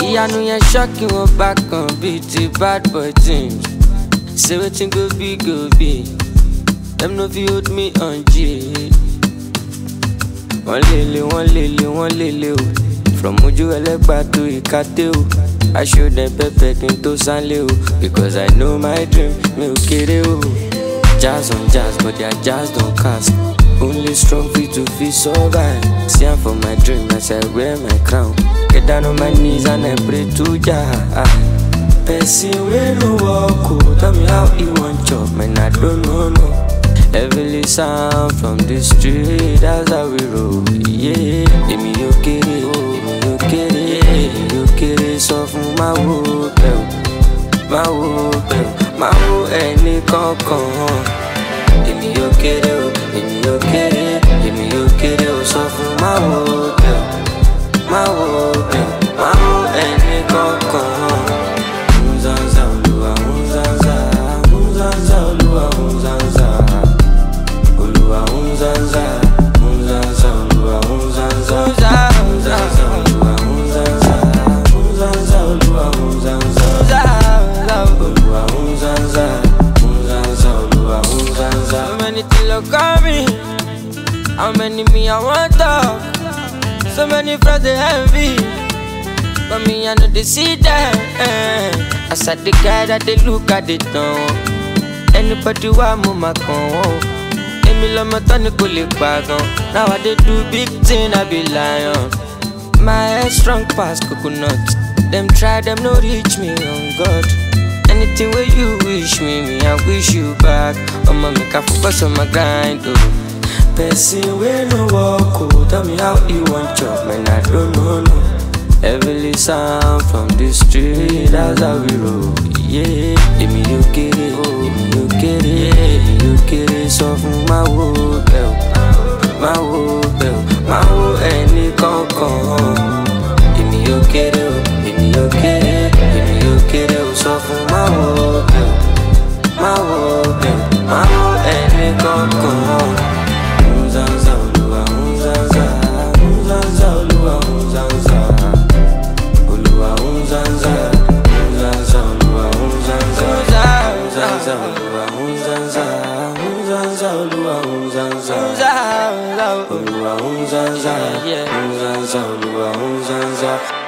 Ìyanu yẹn shocking wọn back on beat the bad boy teams. Say wetin go be go be. Them no fit hold me on G. Wọ́n lele o. From Ojú Ẹlẹ́gbà to Ìkàtẹ́ o. I show them pepper kí n tó sánlé o. Because I know my dream, mi ò kéré o. Jazz on jazz, but their jazz don't cast. Only strong feet to feel survive. See I'm for my dream as I wear my crown. Get down on my knees and I pray to Jah. Person wey no walk o, tell me how he wan chop, man I don't know no. Heavenly sound from the street, that's how we roll. Yeah, èmi ò kéré, èmi ò kéré, sọ fún máa wo bẹ́ẹ̀, máa wo ẹni kankan. Èmi ò kéré o, èmi ò kéré o, sọ fún máa wo bẹ́ẹ̀, máa wo ẹni kankan. Unzanza Olúwa, unzanza, unzanza Olúwa, unzanza. Olúwa unzanza, unzanza Olúwa, unzanza. Unzanza Olúwa, unzanza, unzanza Olúwa, unzanza. Olúwa unzanza, unzanza Olúwa, unzanza. So many things look at me, how many me I want talk. So many friends they envy, but me I know they see them. I said the guy that they look at it now. Anybody want move my con. Emi lọmọ tán ni kò lè pàgàn. Now I dey do big thing, I be lion. My head strong pass coconut. Them try, them no reach me on God. Anything where you wish me, I wish you back. I'ma make a focus on my grind, oh. Person wey no walk, oh, tell me how he wan chop, man I don't know no. Heavenly sound from the street, that's how we roll. Yeah, èmi ò kéré, èmi ò kéré, sọ fún máa wo ẹni kankan. Èmi ò kéré o, èmi ò kéré o, sọ fún máa wo ẹni kankan. Unzanza Olúwa, unzanza, unzanza Olúwa, unzanza. Olúwa unzanza, unzanza Olúwa, unzanza. Unzanza Olúwa, unzanza, unzanza Olúwa, unzanza. Olúwa unzanza, unzanza Olúwa, unzanza.